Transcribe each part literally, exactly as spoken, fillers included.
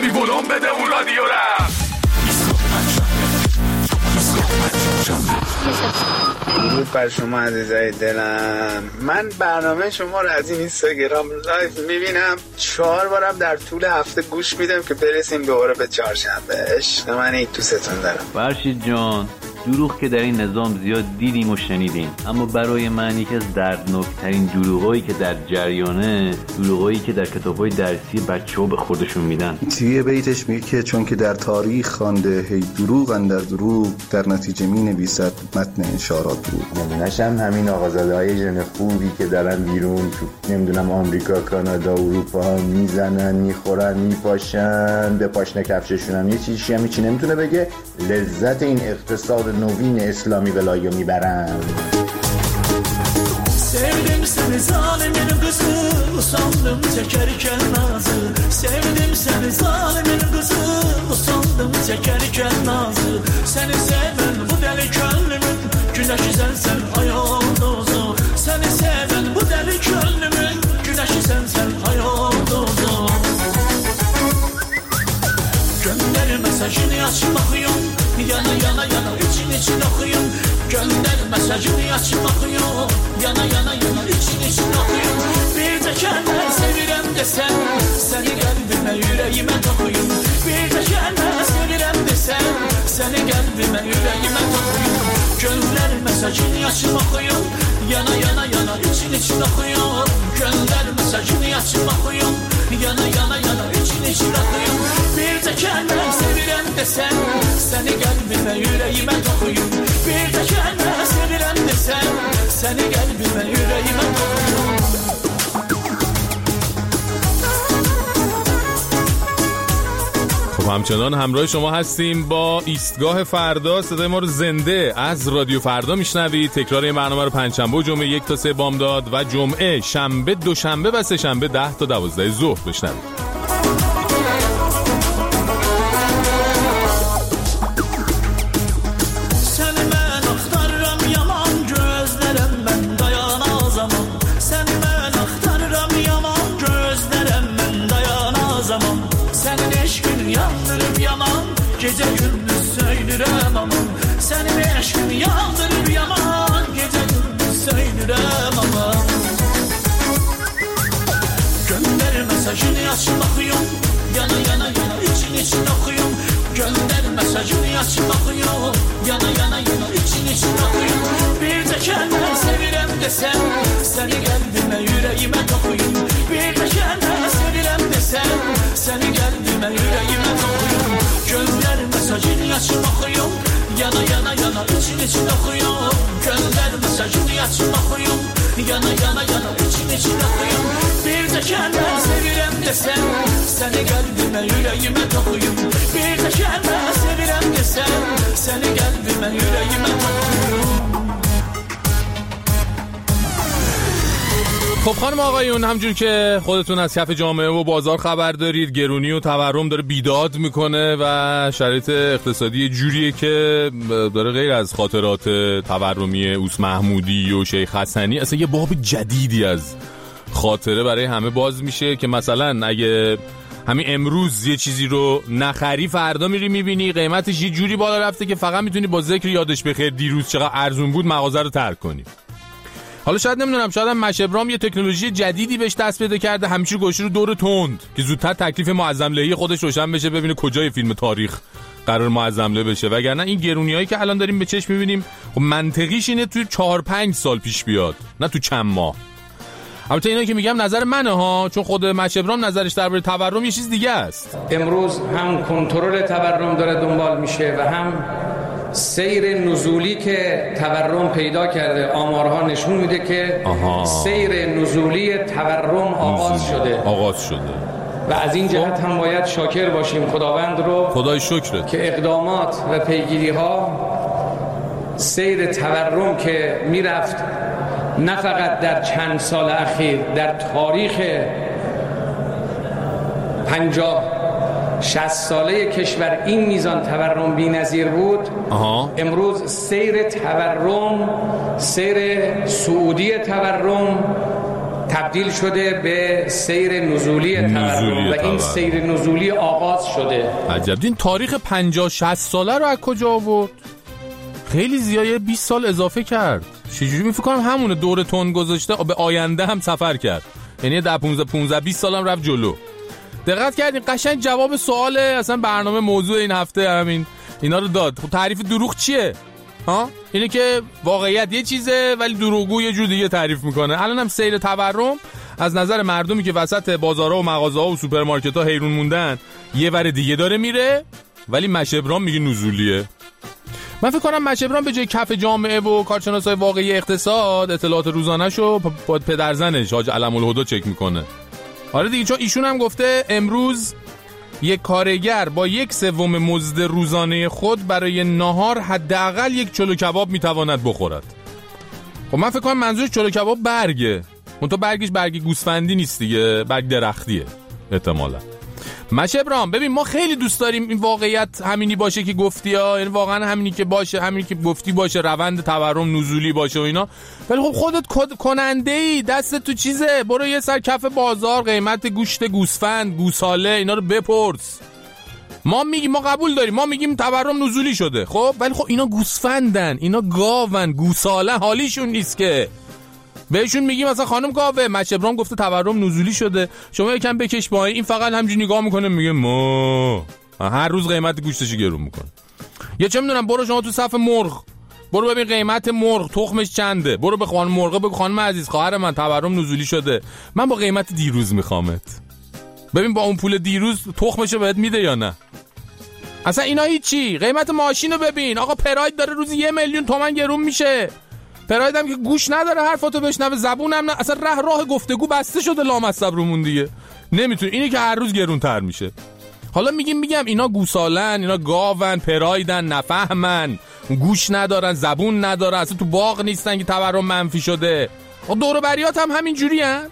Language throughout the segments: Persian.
ببی ولوم بده اون رادیو را. درود بر شما عزیزای دلم. من برنامه شما رو از این اینستاگرام لایو میبینم، چهار بارم در طول هفته گوش میدم که برسیم دوباره به چهارشنبه. عشق من این دوستتون دارم. فرشید جان، دروغ که در این نظام زیاد دیدیم و شنیدیم، اما برای من یکی از دردناکترین دروغایی که در جریانه، دروغایی که در کتاب‌های درسی بچه‌ها به خودشون میدن. توی بیتش میگه که چون که در تاریخ خوانده هی دروغ اندر دروغ، در نتیجه مینویسد متن اشارات بود. نمونه‌ش هم همین آقازاده‌های ژن خوبی که دارن بیرون تو نمیدونم آمریکا، کانادا، اروپا میزنن، میخورن، میپاشن، به پاشنه کفششون هم یه چیزی هم هیچی نمیتونه بگه، لذت این اقتصاد نوین اسلامی ولایو میبرن. Sevdim seni zalimin kızı, usandım çekerken nazı. Sevdim seni zalimin kızı, usandım çekerken nazı. Seni seven bu deli gönlümün, güneşi sensen ayol dozu. Seni seven bu deli gönlümün, güneşi sensen ayol dozu. Gönder mesajını açmakıyorum, yana yana yana için için okuyun. Gönder mesajını açmakıyorum, yana yana yana için için okuyun. Bir de kelime sevirem desen, seni kalbime yüreğime dokuyun. Bir de kelime sevirem desen, seni kalbime yüreğime dokuyun. Gönder mesajını açmakıyorum, yana yana yana için için okuyun. Gönder mesajını açmakıyorum, yana yana yana için için okuyun. Bir de kelime sevirem desen, seni kalbime yüreğime dokuyun. Bir de kelime sevirem desen, seni kalbime yüreğime dokuyun. خب همچنان همراه شما هستیم با ایستگاه فردا. صدای ما رو زنده از رادیو فردا میشنوید. تکرار این برنامه رو پنجشنبه و جمعه یک تا سه بامداد و جمعه، شنبه، دوشنبه و سه شنبه ده تا دوازده ظهر بشنوید. Gece gündüz söylürem aman, senin eşkin yandırır yaman. Gece gündüz söylürem aman. Gönder mesajını açmakıyorum, yana yana yana için için okuyum. Gönder mesajını açmakıyorum, yana yana yana için için okuyum. Bir de kelime sevirem desem, seni kalbime yüreğime dokuyum. Bir de kelime sevirem desem, seni kalbime yüreğime dokuyum. Gönder mesajını açmakıyorum, yana yana yana için için okuyum. Gönder mesajını açmakıyorum, yana yana yana için için okuyum. Bir de kelime sevirem desem, seni kalbime yüreğime dokuyum. Bir de kelime sevirem desem, seni kalbime yüreğime dokuyum. خب خانم آقایون، همجور که خودتون از کف جامعه و بازار خبر دارید، گرونی و تورم داره بیداد میکنه و شرایط اقتصادی جوریه که داره غیر از خاطرات تورمی اوس محمودی و شیخ حسنی اصلا یه باب جدیدی از خاطره برای همه باز میشه که مثلا اگه همین امروز یه چیزی رو نخری، فردا میری میبینی قیمتش یه جوری بالا رفته که فقط میتونی با ذکر یادش بخیر دیروز چقدر ارزون بود مغازه رو ترک کنی. حالا شاید نمیدونم، شاید هم مشبرام یه تکنولوژی جدیدی بهش دست پیدا کرده، همیشه گوشه رو دور تند که زودتر تکلیف معظم لهی خودش روشن بشه، ببینه کجای فیلم تاریخ قرار معظم له بشه. وگرنه این گرونیایی که الان داریم به چشم میبینیم، خب منطقیش اینه توی چهار پنج سال پیش بیاد، نه تو چند ماه. البته اینا که میگم نظر منه ها، چون خود مشبرام نظرش درباره تورم یه چیز دیگه است. امروز هم کنترل تورم داره دنبال میشه و هم سیر نزولی که تورم پیدا کرده. آمارها نشون میده که آها. سیر نزولی تورم آغاز نزولی. شده آغاز شده و از این جهت هم باید شاکر باشیم خداوند رو، خدای شکر، که اقدامات و پیگیری ها سیر تورم که میرفت نه فقط در چند سال اخیر، در تاریخ پنجاه شصت ساله کشور این میزان تورم بی‌نظیر بود. آها. امروز سیر تورم، سیر سعودی تورم تبدیل شده به سیر نزولی تورم و این سیر نزولی آغاز شده. عجب. این تاریخ پنجاه شصت ساله رو از کجا آورد؟ خیلی زیاده، بیست سال اضافه کرد. چجوری می فکر کنم همونه دور تون گذاشته به آینده هم سفر کرد، یعنی ده پانزده پانزده بیست سال هم رفت جلو. دقت کردین قشنگ جواب سوال اصلا برنامه موضوع این هفته همین اینا رو داد. خب تعریف دروغ چیه؟ ها اینه که واقعیت یه چیزه ولی دروغگو یه جور دیگه تعریف میکنه. الان هم سیر تورم از نظر مردمی که وسط بازارها و مغازه‌ها و سوپرمارکت‌ها حیرون موندن یه ور دیگه داره میره، ولی مشبران میگه نزولیه. من فکر کنم مشبران به جای کف جامعه و کارشناسای واقعی اقتصاد اطلاعات روزانه‌شو با پدرزنش حاج علم الهدی چک میکنه. آره دیگه، چون ایشون هم گفته امروز یک کارگر با یک سوم مزد روزانه خود برای نهار حداقل یک چلو کباب میتواند بخورد. خب من فکر کنم منظورش چلو کباب برگه، اون تو برگش برگ گوسفندی نیست دیگه، برگ درختیه احتمالاً. مشبران ببین ما خیلی دوست داریم این واقعیت همینی باشه که گفتی ها، یعنی واقعا همینی که باشه، همینی که گفتی باشه، روند تورم نزولی باشه و اینا، ولی خب خودت کننده ای، دستت تو چیزه، برو یه سر کف بازار قیمت گوشت گوسفند گوساله اینا رو بپرس. ما میگیم ما قبول داریم، ما میگیم تورم نزولی شده، خب ولی خب اینا گوسفندن، اینا گاون، گوساله حالیشون نیست که بهشون میگیم مثلا خانم گاوه مشبران گفته تورم نزولی شده، شما یکم بکش پایین. این فقط همینجوری نگاه میکنه میگه ما هر روز قیمت گوشتش گرون میکنه. یا چه میدونم برو شما تو صف مرغ برو ببین قیمت مرغ تخمش چنده، برو به خانم مرغ بگو خانم عزیز خواهر من تورم نزولی شده، من با قیمت دیروز میخوامت، ببین با اون پول دیروز تخمشو بهت میده یا نه. اصلا اینا هیچی. قیمت ماشینو ببین، آقا پراید داره روزی یه میلیون تومان گرون میشه، پراید هم که گوش نداره حرفاتو بشنوه، زبونم نه، اصلا راه راه گفتگو بسته شده لامصب رومون دیگه، نمیتونه، اینی که هر روز گرونتر میشه. حالا میگیم میگم اینا گوسالن، اینا گاون، پرایدن، نفهمن، گوش ندارن، زبون ندارن، اصلا تو باغ نیستن که تورم منفی شده. دور و بریات هم همین جوری هن؟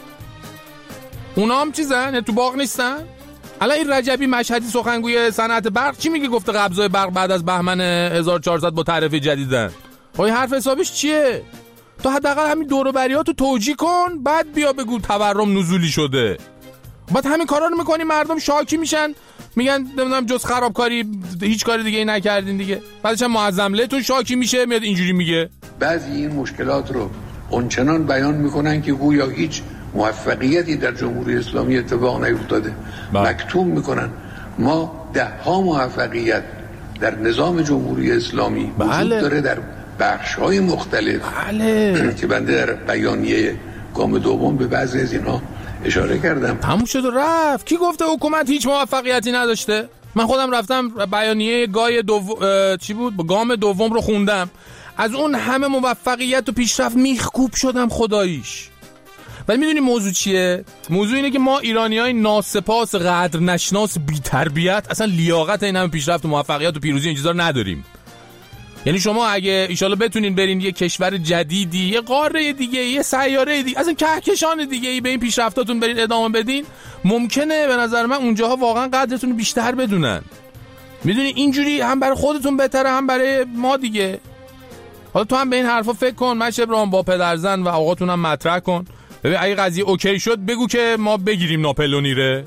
اونا هم چیزن؟ تو باغ نیستن؟ الان این رجبی مشهدی سخنگوی صنعت برق چی میگه؟ گفته قبضای برق بعد از بهمن هزار و چهارصد با تعرفه جدیدن. خب حرف حسابش چیه؟ تو حداقل همین دور و بریاتو توجیه کن، بعد بیا بگو تورم نزولی شده. بعد همین کارا رو میکنی مردم شاکی میشن، میگن نمیدونم جز خرابکاری هیچ کاری دیگه ای نکردین دیگه. بعدش هم معظم لهتون شاکی میشه میاد اینجوری میگه. بعضی این مشکلات رو اونچنان بیان میکنن که گویا هیچ موفقیتی در جمهوری اسلامی اتفاق نیفتاده، مکتوم میکنن. ما ده ها موفقیت در نظام جمهوری اسلامی وجود بله. داره در بخش‌های مختلف بله. که بنده در بیانیه گام دوم به بعضی از اینا اشاره کردم. تموم شد و رفت. کی گفته حکومت هیچ موفقیتی نداشته؟ من خودم رفتم بیانیه گای دو چی بود گام دوم رو خوندم، از اون همه موفقیت و پیشرفت میخکوب شدم خداییش. ولی میدونی موضوع چیه؟ موضوع اینه که ما ایرانیای ناسپاس، قدر نشناس، بی تربیت اصلا لیاقت این همه پیشرفت و موفقیت و پیروزی این چیزا رو نداریم. یعنی شما اگه ایشالا بتونین برین یه کشور جدیدی، یه قاره دیگه، یه سیاره دیگه، اصلا کهکشان دیگه ای به این پیشرفتاتون برین ادامه بدین، ممکنه به نظر من اونجاها واقعا قدرتون رو بیشتر بدونن. میدونی اینجوری هم برای خودتون بهتره هم برای ما دیگه. حالا تو هم به این حرفا فکر کن، مشبران با پدرزن و آقاتون هم مطرح کن. ببین اگه قضیه اوکی شد بگو که ما بگیریم ناپلونیره.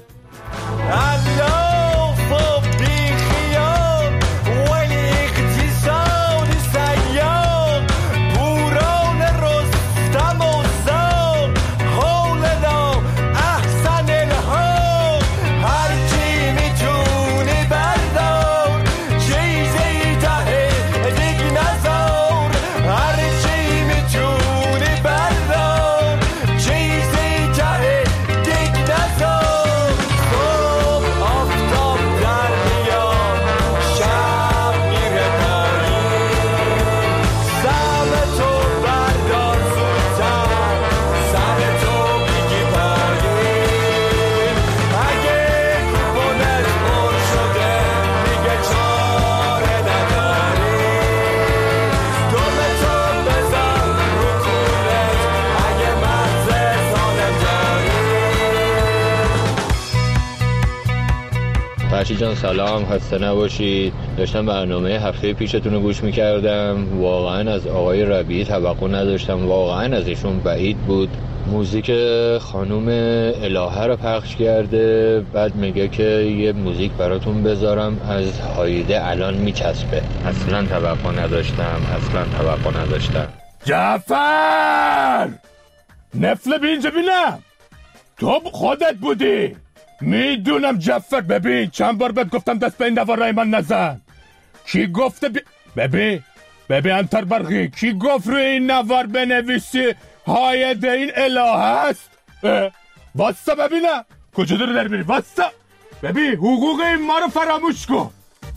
فرشید جان سلام، خسته نباشید. داشتم برنامه هفته پیشتون رو گوش میکردم، واقعا از آقای ربیعی توقع نداشتم، واقعا از ایشون بعید بود. موزیک خانوم الهه رو پخش کرده، بعد میگه که یه موزیک براتون بذارم از هایده الان میچسبه. اصلا توقع نداشتم اصلا توقع نداشتم. جعفر نفله بینج بینم، تو خودت بودی. میدونم جعفر. ببین چند بار بهت گفتم دست به این نوارای من نزن. کی گفته بی... ببین ببین انتر برقی کی گفت روی این نوار بنویسی هایده این الهه است؟ واسه ببینم کجا داره در میری. واسه ببین حقوق این ما رو فراموش کن.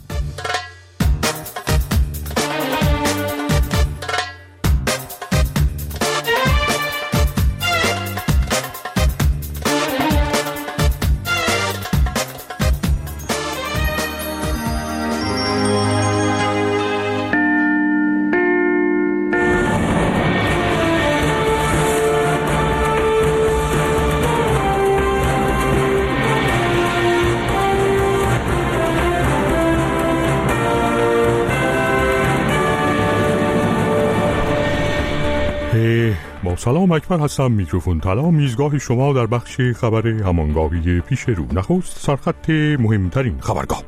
سلام، اکبر هستم. میکروفون طلا میزگاه شما در بخش خبر همانگاهی پیش رو. نخست سرخط مهمترین خبرگاه.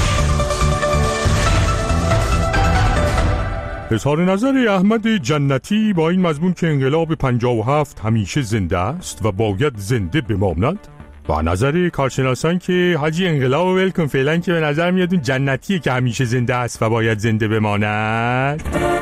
اظهار نظر احمد جنتی با این مضمون که انقلاب پنجاه و هفت همیشه زنده است و باید زنده بماند، و نظر کارشناسان که حاجی انقلاب ولکن فعلا که به نظر میاد اون جنتیه که همیشه زنده است و باید زنده بماند.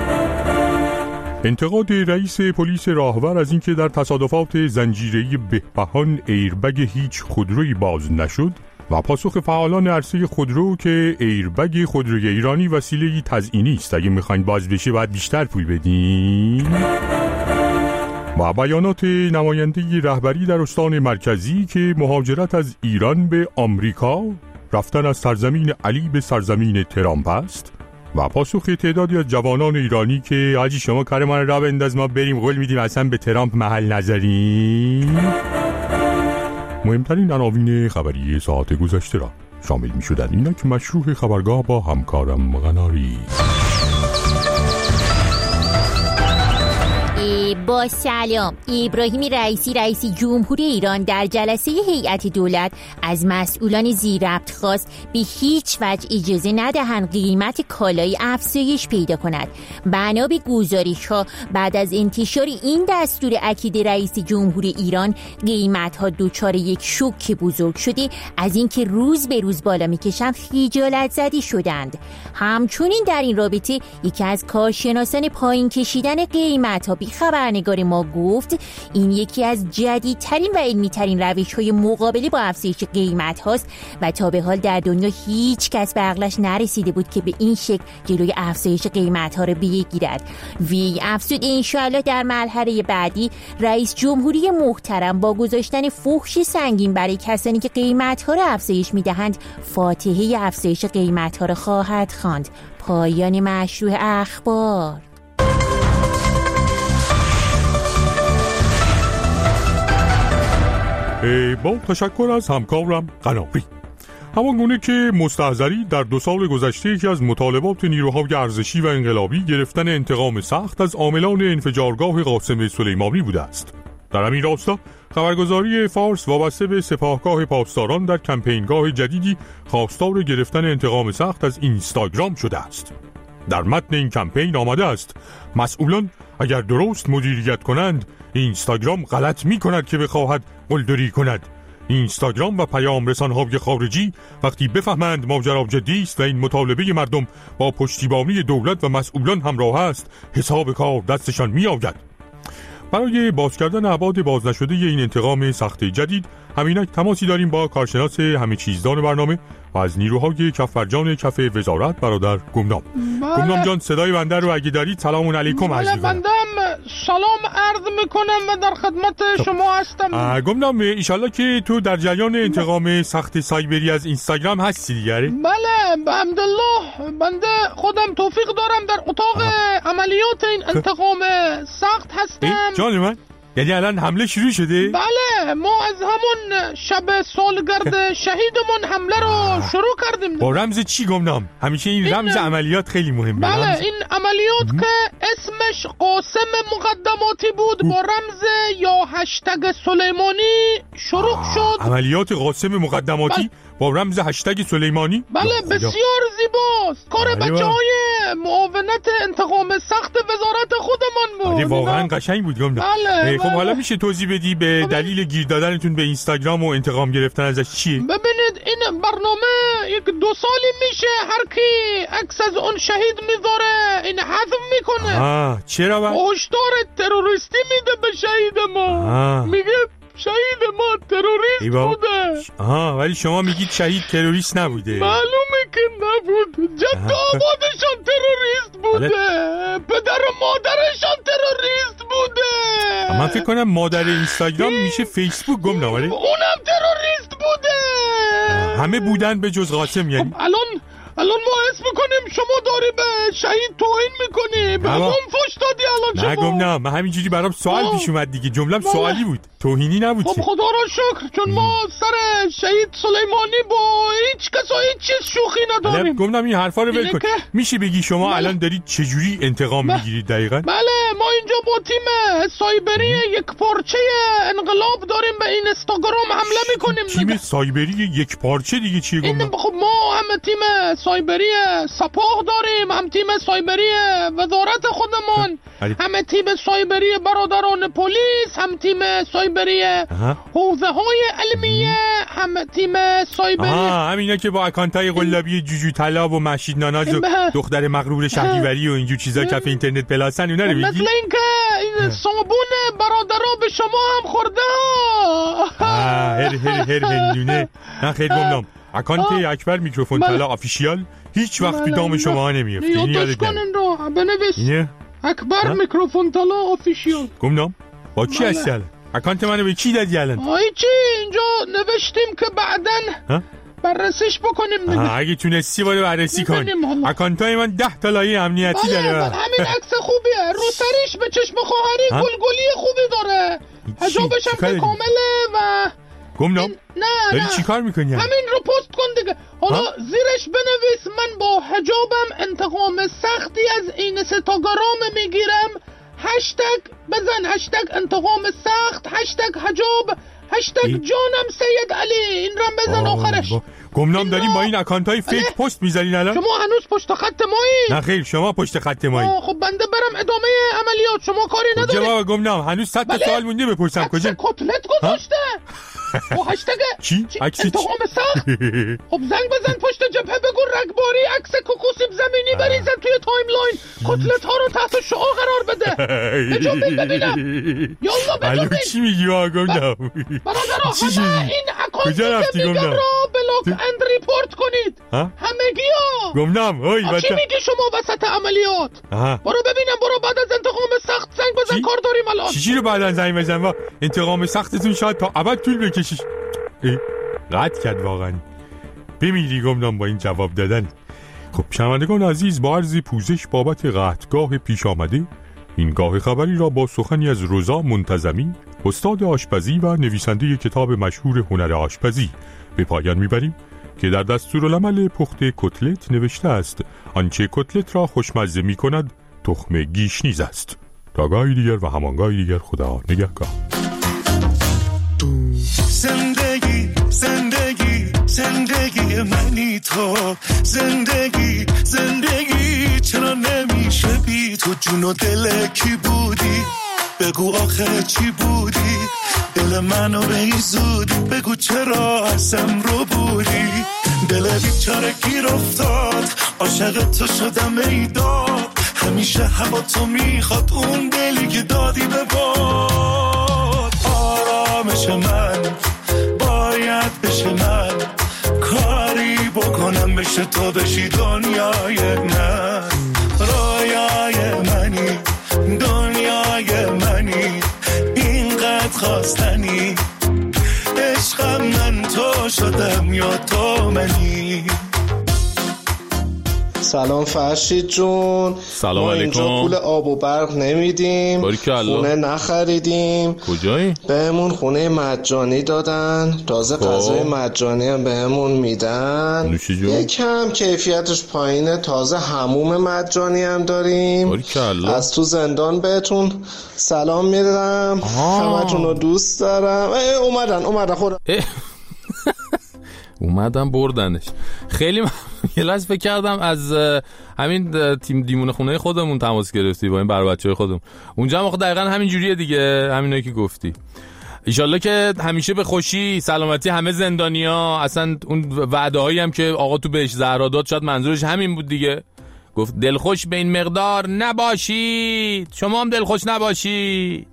انتقاد رئیس پلیس راهور از اینکه در تصادفات زنجیره‌ای بهبهان ایربگ هیچ خودرویی باز نشد و پاسخ فعالان عرصه خودرو که ایربگ خودروی ایرانی وسیله‌ای تزیینی است، اگه میخواین باز بشه باید بیشتر پول بدین. و بیانات نماینده رهبری در استان مرکزی که مهاجرت از ایران به آمریکا رفتن از سرزمین علی به سرزمین ترامپ است، و پاسخ تعدادی از جوانان ایرانی که حاجی شما کار من را بنداز ما بریم قول میدیم اصلا به ترامپ محل نذاریم. مهمترین عناوین خبری ساعت گذشته را شامل می شدن. اینک مشروع خبرگاه با همکارم غناری. با سلام. ابراهیم رئیسی رئیس جمهوری ایران در جلسه هیئت دولت از مسئولان زیر ربط خواست به هیچ وجه اجازه ندهند قیمت کالای افزایش پیدا کند. بنا به گزارش‌ها بعد از انتشار این دستور اکید رئیس جمهوری ایران، قیمت‌ها دچار یک شوک بزرگ شده از اینکه روز به روز بالا می‌کشند خجالت زده شدند. همچنین در این رابطه یکی از کارشناسان پایین کشیدن قیمت‌ها بی خبرنگار ما گفت این یکی از جدیدترین و علمی‌ترین روش‌های مقابله با افزایش قیمت هاست و تا به حال در دنیا هیچ کس به عقلش نرسیده بود که به این شکل جلوی افزایش قیمت ها رو بگیرد. وی افزود انشاءالله در مرحله بعدی رئیس جمهوری محترم با گذاشتن فحش سنگین برای کسانی که قیمت ها رو افزایش میدهند فاتحه افزایش قیمت ها رو خواهد خواند. پایان مشروع اخبار. با تشکر از همکارم قناری. همان گونه که مستحضری در دو سال گذشته یکی از مطالبات نیروهای ارزشی و انقلابی گرفتن انتقام سخت از عاملان انفجارگاه قاسم سلیمانی بوده است. در همین راستا خبرگزاری فارس وابسته به سپاهگاه پاسداران در کمپینگاه جدیدی خواستار گرفتن انتقام سخت از اینستاگرام شده است. در متن این کمپین آمده است مسئولان اگر درست مدیریت کنند اینستاگرام غلط می کند که بخواهد قلدری کند. اینستاگرام و پیام رسانهای خارجی وقتی بفهمند ماجرا جدی است و این مطالبه مردم با پشتیبانی دولت و مسئولان همراه است، حساب کار دستشان می آید. برای باز کردن ابعاد باز نشده این انتقام سخت جدید همینک تماسی داریم با کارشناس همه چیزدان برنامه و از نیروهای کفرجان کف وزارت برادر گمنام. بله. گمنام جان صدای بنده رو اگه دارید سلام علیکم. بله بنده سلام عرض میکنم و در خدمت شما هستم. گمنام ایشالله که تو در جریان انتقام سخت سایبری از اینستاگرام هستی دیگه. بله الحمدلله بنده خودم توفیق دارم در اتاق آه. عملیات این انتقام سخت هستم. جان من یعنی الان حمله شروع شده؟ بله، ما از همون شب سالگرد شهیدمون حمله رو شروع کردیم. با رمز چی گمنام؟ همیشه این رمز این... عملیات خیلی مهمه. بله رمز... این عملیات ام. که اسمش قاسم مقدماتی بود با رمز یا هشتگ سلیمانی شروع شد. عملیات قاسم مقدماتی بل... با رمز هشتگ سلیمانی؟ بله بسیار زیباست. کار بچه های معاونت انتقام سخت وزارت خودمان بود. آره واقعا قشنگ بود گمنام. بله خب بله. حالا میشه توضیح بدی به دلیل گیر دادنتون به اینستاگرام و انتقام گرفتن ازش چیه؟ ببینید این برنامه یک دو سالی میشه هر کی عکس از اون شهید میذاره این حذف میکنه. آه چرا با؟ هشدار تروریستی میده به شهید ما. آه. میگه شهید ما تروریست بوده. آها ولی شما میگید شهید تروریست نبوده. معلومه که نبود. جد آبادشان تروریست بوده. پدر و مادرشان تروریست بوده. من فکر کنم مادر اینستاگرام میشه فیسبوک گمنام. اونم تروریست بوده. همه بودن به جز قاسم یعنی. خب الان الان ما اسم میکنیم شما داری به شهید توهین میکنی. به همون فوش دادی الان شما. نه گمنام من همینجوری برام سوال پیش اومد دیگه. جمله‌ام سوالی بود توهینی نبود. خب خدا را شکر چون ما سر شهید سلیمانی با هیچ کس و هیچ چیز شوخی نداریم. گمنام این حرفا رو ول کن. که... میشه بگی شما بله. الان دارید چجوری انتقام میگیرید دقیقاً؟ بله ما اینجا با تیم سایبری یک پارچه انقلاب داریم به این اینستاگرام حمله میکنیم. تیم دیگه. سایبری یک پارچه دیگه چیه گمنام؟ خب ما هم تیم سایبری سپاه داریم، هم تیم سایبری وزارت خودمون، هم تیم سایبری برادران پلیس، هم تیم سایبری حوزه های علمیه، هم تیم سایبری آها همینا که با اکانتای قلابی جوجو طلا و مشید ناناز و دختر مغرور شهریوری و اینجور چیزا کف اینترنت پلاسن اونا رو میگی؟ مثل اینکه این صابون برادرها به شما هم خورده ها. هر هر هر هندونه. نه خیلی گمنام اکانت اکبر میکروفون طلا آفیشیال هیچ وقت تو دام شما نمیفته. اینو یادش کنین رو بنویس اکبر میکروفون طلا آفیشیال. گمنام با کی هستی الان؟ اکانت منو به کی دادی الان؟ هیچی اینجا نوشتیم که بعدن بررسیش بکنیم دیگه. اگه تونستی باید بررسی کن. اکانتای من ده تا لایه امنیتی داره. بله همین عکس خوبیه. رو سریش به چشم خواهری گلگلی خوبی داره. حجابش هم کامله و گمنام نه داری نه چی کار میکنی؟ همین رو پست کن دیگه. حالا ها؟ زیرش بنویس من با حجابم انتقام سختی از این ستاگرام میگیرم. هشتگ بزن هشتگ انتقام سخت، هشتگ حجاب، هشتگ جانم سید علی. این رو بزن آخرش. گمنام داریم با این اکانت های فیک پست میزنین الان؟ شما هنوز پشت خط مایی؟ نه خیر شما پشت خط مایی. خب بنده برم ادامه عملیات شما کاری نداری؟ جواب گمنام هنوز صد تا سوال مونده بپرسم. کجا کتلت گذاشته با هشتگ چی؟ انتقام سخت. خب زنگ بزن پشت جبهه بگو رگباری عکس کوکوسیب زمینی بریزن توی تایملاین. کتلت ها رو تحت شعاع قرار بده. بجنبین ببینم. یالا بجنبین. چی میگی وا گمنام؟ برادرها همه این اکانت میگم رو بلاک اند ریپورت کنید. همگی ها. گمنام اوی بچه چی میگی شما وسط عملیات؟ برو ببینم برو بعد از انتقام سخت زنگ بزن کار داریم الان. چی رو بعد از زنگ بزن وا انتقام سختتون شاید تا ابد طول بکشیش. قطع کرد واقعا. بمیری گمنام با این جواب دادن. خب شنوندگان عزیز با عرض پوزش بابت قطعگاه پیش آمده این گاه خبری را با سخنی از رضا منتظمی استاد آشپزی و نویسنده کتاب مشهور هنر آشپزی به پایان میبریم که در دستورالعمل پخت کتلت نوشته است آنچه کتلت را خوشمزه میکند تخم گیشنیز است. تا گاهی دیگر و همانگاهی دیگر خدا نگهدار. زندگی زندگی زندگی منی تو زندگی زندگی چرا نمیشه بی تو جون و دل کی بودی بگو آخه چی بودی دل منو به این زود بگو چرا ازم رو بودی دل بیچاره گیر افتاد عاشق تو شدم ای داد همیشه هوا تو میخواد اون دلی که دادی به باد آرامش من باید بشه من کاری بکنم بشه تو بشی دنیای من رویای منی دنیای منی اینقدر خواستنی عشقم من تو شدم یا تو منی. سلام فرشید جون. سلام ما علیکم. اینجا پول آب و برق نمیدیم، خونه نخریدیم. کجایی؟ بهمون خونه مجانی دادن، تازه غذای مجانی هم بهمون میدن. یکم کیفیتش پایینه، تازه حموم مجانی هم داریم. از تو زندان بهتون سلام میدم، همتون رو دوست دارم. اومدن اومدن خود اومدن بردنش. خیلی من یه لحظه فکر کردم از همین تیم دیمون خونه خودمون تماس گرفتی با این بر بچه‌های خودمون. اونجا هم دقیقاً همین جوریه دیگه، همینایی که گفتی. ایشالله که همیشه به خوشی سلامتی همه زندانیا. اصلا اون وعده هایی هم که آقا تو بهش زهرا داد شاید منظورش همین بود دیگه. گفت دلخوش به این مقدار نباشید، شما هم دلخوش نباشید.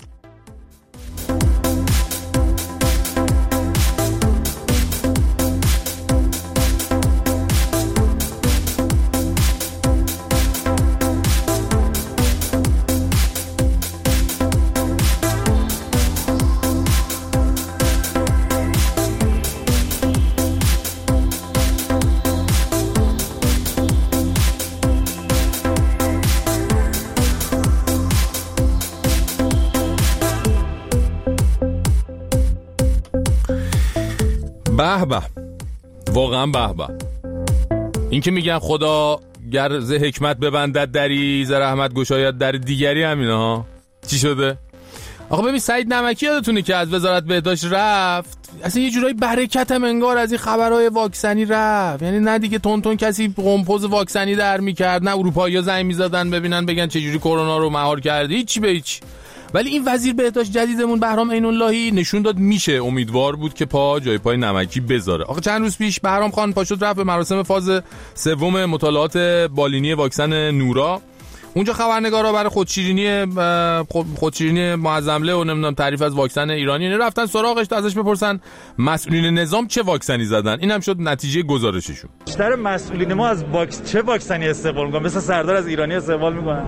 به به، واقعا به به. این که میگن خدا گر ز حکمت ببندد دری، ز رحمت گشاید در دیگری، همینه ها. چی شده؟ آقا ببین سعید نمکی یادتونه که از وزارت بهداشت رفت، اصلا یه جورایی برکت هم انگار از این خبرهای واکسنی رفت. یعنی نه دیگه تون تون کسی قمپوز واکسنی در میکرد، نه اروپایی‌ها زنگ میزدن ببینن بگن چه جوری کرونا رو مهار کردی، هیچی به هیچ. ولی این وزیر بهداشت جدیدمون بهرام عین‌اللهی نشون داد میشه. امیدوار بود که پا جای پای نمکی بذاره. آخه چند روز پیش بهرام خان پاشد رفت به مراسم فاز سوم مطالعات بالینی واکسن نورا. اونجا خبرنگارا برای خودشیرینی خودشیرینی معظمله و نمیدونم تعریف از واکسن ایرانی رفتن سراغش تا ازش بپرسن مسئولین نظام چه واکسنی زدن. اینم شد نتیجه گزارششون. بیشتر مسئولین ما از واکس چه واکسنی استقبال می‌کنن؟ مثلا سردار از ایرانی استقبال می‌کنن.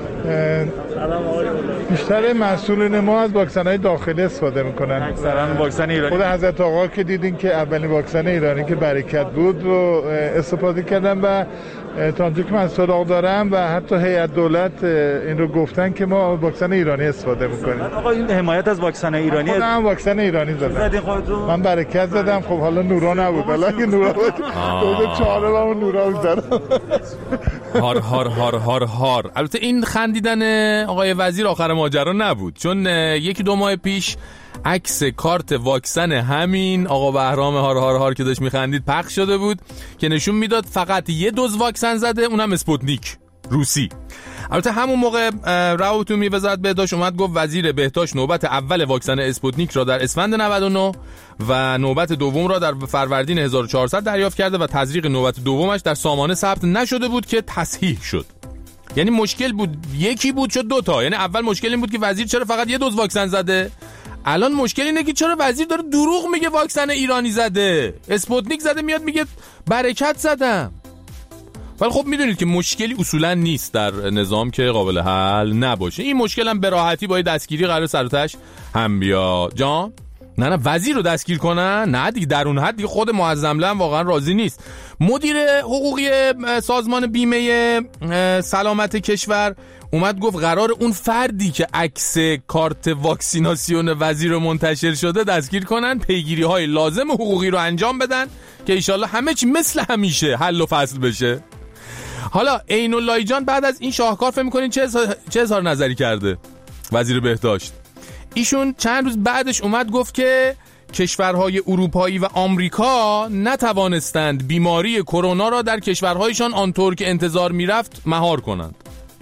بیشتر مسئولین ما از واکسن‌های داخلی استفاده میکنن. اکثرا واکسن ایرانی. خود حضرت آقا که دیدین که اولین واکسن ایرانی که برکت بود رو استفاده کردن و تا اونجا که من سراغ دارم و حتی هیئت دولت این رو گفتن که ما واکسن ایرانی استفاده میکنیم. آقا این حمایت از واکسن ایرانی. خودم واکسن ایرانی زدم. من برکت زدم. خب حالا نورا نبود. حالا که نورا بود دو چهار بار نورا زدم. هار هار هار هار هار. البته این خندیدن آقای وزیر آخر ماجرا نبود، چون یکی دو ماه پیش عکس کارت واکسن همین آقا بهرام هار هار هار که داشت میخندید پخش شده بود که نشون میداد فقط یه دوز واکسن زده، اونم اسپوتنیک روسی. البته همون موقع راوتومی وزارت بهداشت اومد گفت وزیر بهداشت نوبت اول واکسن اسپوتنیک را در اسفند نود و نه و نوبت دوم را در فروردین هزار و چهارصد دریافت کرده و تزریق نوبت دومش در سامانه ثبت نشده بود که تصحیح شد. یعنی مشکل بود یکی بود شد دوتا. یعنی اول مشکل این بود که وزیر چرا فقط یه دوز واکسن زده، الان مشکل اینه که چرا وزیر داره دروغ میگه واکسن ایرانی زده، اسپوتنیک زده، میاد میگه برکت زدم. ولی خب میدونید که مشکلی اصولا نیست در نظام که قابل حل نباشه. این مشکل هم به راحتی با دستگیری قرار سر و تهش هم بیاد. جان نه نه وزیر رو دستگیر کنن؟ نه دیگه در اون حد دیگه خود معظمله هم واقعا راضی نیست. مدیر حقوقی سازمان بیمه سلامت کشور اومد گفت قرار اون فردی که عکس کارت واکسیناسیون وزیر رو منتشر شده دستگیر کنن، پیگیری های لازم حقوقی رو انجام بدن که ایشالله همه چی مثل همیشه حل و فصل بشه. حالا عین‌اللهی جان بعد از این شاهکار فهم می‌کنین چه چه اظهار نظری کرده وزیر بهداشت؟ ایشون چند روز بعدش اومد گفت که کشورهای اروپایی و آمریکا نتوانستند بیماری کرونا را در کشورهایشان آنطور که انتظار میرفت مهار کنند.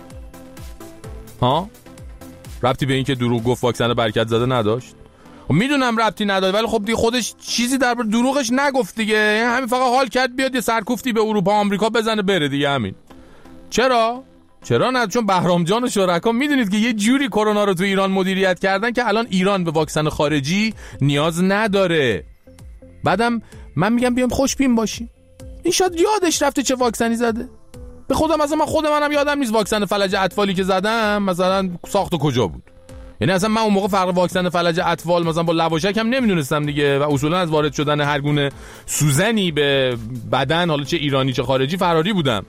ها؟ ربطی به این که دروغ گفت واکسن برکت زده نداشت؟ میدونم ربطی نداره، ولی خب دیگه خودش چیزی در دروغش نگفت دیگه، همین فقط حال کرد بیاد یه سرکوفتی به اروپا آمریکا بزنه بره دیگه. همین. چرا؟ چرا نه؟ چون بهرام جان و شرکا میدونید که یه جوری کرونا رو تو ایران مدیریت کردن که الان ایران به واکسن خارجی نیاز نداره. بعدم من میگم بیام خوشبین باشیم. این شاید یادش رفته چه واکسنی زده. به خودم مثلا من خود منم یادم نیست واکسن فلج اطفالی که زدم مثلا ساخت کجا بود. یعنی اصلا من اون موقع فرق واکسن فلج اطفال مثلا با لواشک هم نمیدونستم دیگه و اصولا از وارد شدن هر گونه سوزنی به بدن حالا چه ایرانی چه خارجی فراری بودم.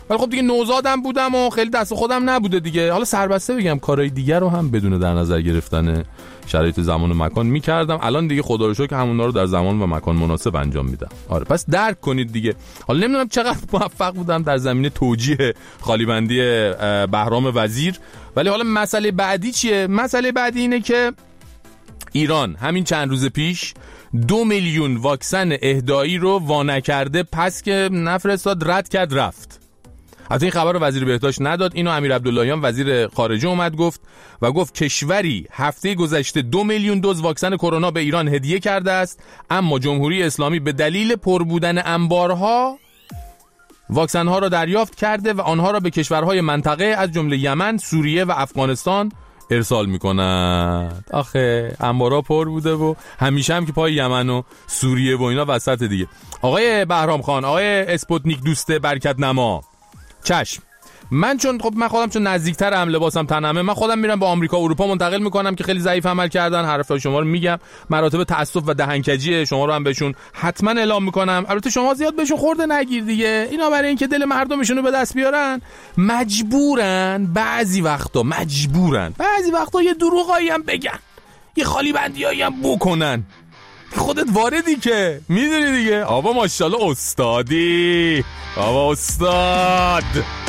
ولی خب دیگه نوزادم بودم و خیلی دست خودم نبوده دیگه. حالا سربسته بگم کارهای دیگر رو هم بدون در نظر گرفتن شرایط زمان و مکان میکردم. الان دیگه خدا رو شکر که همونا رو در زمان و مکان مناسب انجام میدم. آره پس درک کنید دیگه. حالا نمیدونم چقدر موفق بودم در زمینه توجیه خالیبندی بهرام وزیر، ولی حالا مسئله بعدی چیه؟ مسئله بعدی اینه که ایران همین چند روز پیش دو میلیون واکسن اهدایی رو وانه کرده، پس که نفرستاد رد کرد رفت. حتی این خبر رو وزیر بهداشت نداد، اینو امیر عبداللهیان وزیر خارجه اومد گفت و گفت کشوری هفته گذشته دو میلیون دوز واکسن کرونا به ایران هدیه کرده است، اما جمهوری اسلامی به دلیل پر بودن انبارها واکسن ها را دریافت کرده و آنها را به کشورهای منطقه از جمله یمن، سوریه و افغانستان ارسال میکنند. آخه انبارا پر بوده و همیشه هم که پای یمن و سوریه و اینا وسط دیگه. آقای بهرام خان، آقای اسپوتنیک دوست برکت نما، چشم، من چون خب من خودم چون نزدیکترم، لباسم تنمه، من خودم میرم به آمریکا و اروپا منتقل میکنم که خیلی ضعیف عمل کردن. حرفای شما رو میگم، مراتب تأسف و دهنکجی شما رو هم بهشون حتما اعلام میکنم. البته شما زیاد بهشون خورده نگیر دیگه، اینا برای اینکه دل مردمشون رو به دست بیارن مجبورن، بعضی وقتا مجبورن بعضی وقتا یه دروغایی هم بگن، یه خالی بندیایی هم بکنن. خودت واردی که میدونی دیگه. آبا ماشاءالله استادی، آبا استاد.